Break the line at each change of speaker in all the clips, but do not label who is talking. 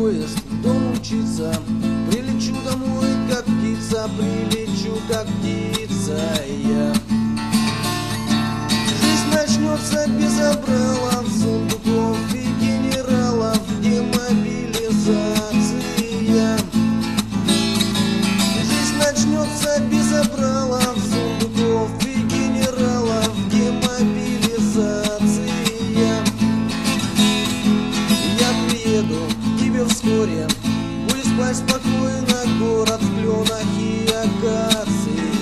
поезд, дом учиться. Прилечу домой, как птица, прилечу, как птица я. Жизнь начнется без обралов, сундуков и генералов, демобилизация. Жизнь начнется без обралов, сундуков и генералов, демобилизация. Я приеду к тебе вскоре, будешь спать спокойно, город в кленах и акации.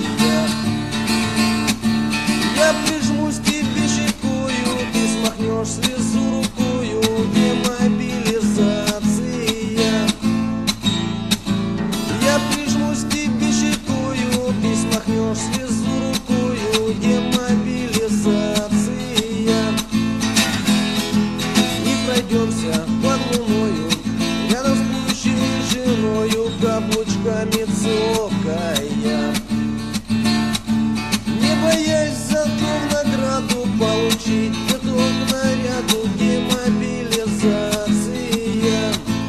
Я прижмусь к тебе щекою, ты смахнешь слезу рукою, демобилизация. Я прижмусь к тебе щекою, ты смахнешь слезу рукою, демобилизация. И пройдемся под луною, рядом с будущей женою, каблучками цокая, не боясь зато в награду получить пяток наряду, демобилизация.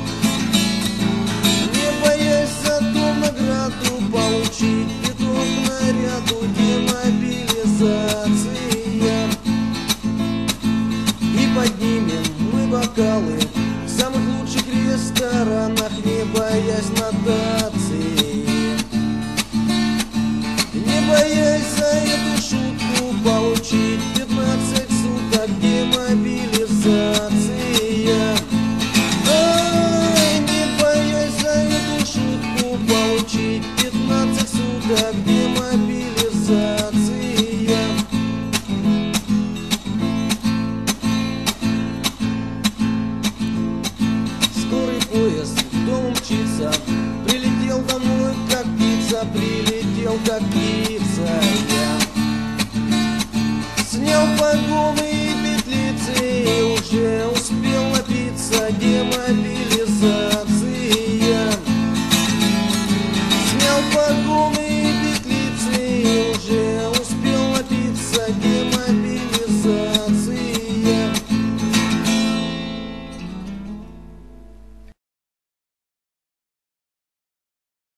Не боясь зато в награду получить пяток наряду, демобилизация. И поднимем мы бокалы